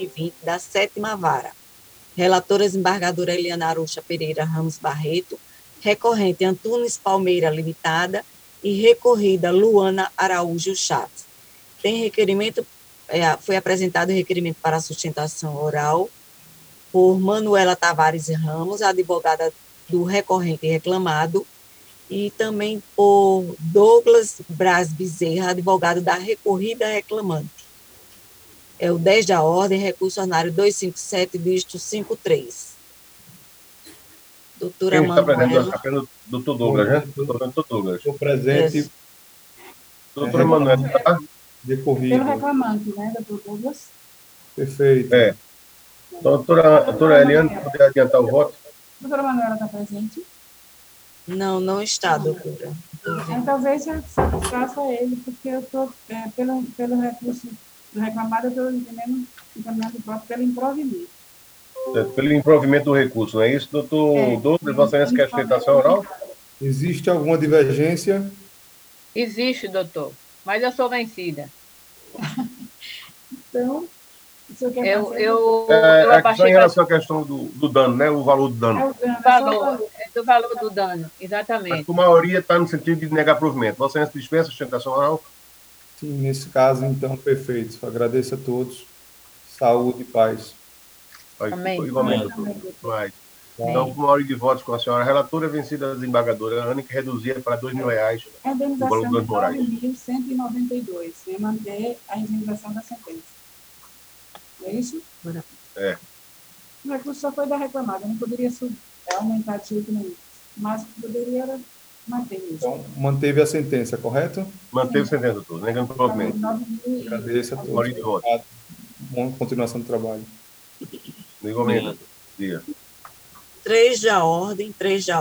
2020 da 7ª Vara. Relatora desembargadora Eliana Arucha Pereira Ramos Barreto, recorrente Antunes Palmeira Limitada e recorrida Luana Araújo Chaves. Foi apresentado requerimento para sustentação oral por Manuela Tavares Ramos, advogada do recorrente reclamado, e também por Douglas Braz Bezerra, advogado da recorrida reclamante. É o 10 da ordem, recurso ordinário 257, dígito 53. Doutora Quem está presente? Manuela. Apenas o doutor Douglas, né? Doutor Douglas. Estou presente. Doutora Manuela, tá? Decorrido. Pelo reclamante, né, doutor Douglas? Perfeito. Doutora Eliane, poder adiantar o voto? Doutora Manuela está presente? Não, não está, doutora. Então, veja, satisfaça ele, porque eu estou, pelo recurso do reclamado, eu estou encaminhando o voto pelo improvimento. Pelo improvimento do recurso, não é isso? Doutor Douglas, Vossa Excelência quer sustentação oral? Existe alguma divergência? Existe, doutor, mas eu sou vencida. Então, o senhor quer Eu Só abaixei em relação à questão do dano, né? O valor do dano. do valor do dano, exatamente. Mas a maioria está no sentido de negar provimento. Vossa Excelência dispensa a sustentação oral? Sim, nesse caso, então, perfeito. Agradeço a todos. Saúde e paz. Amém. Igualmente, doutor. Vai. Então, com maioria de votos com a senhora relatora, vencida a desembargadora Ana, que reduzia para R$2.000 o valor dos danos morais. Indenização de 9.192, sem manter a indenização da sentença. É isso? É. O recurso só foi da reclamada, não poderia aumentar de jeito nenhum, mas poderia manter isso. Então, manteve a sentença, correto? Manteve a sentença, doutor, negando provimento. Agradeço a todos. Maioria de votos. Boa continuação do trabalho. Igualmente, doutor. Dia. 3 da ordem, 3 da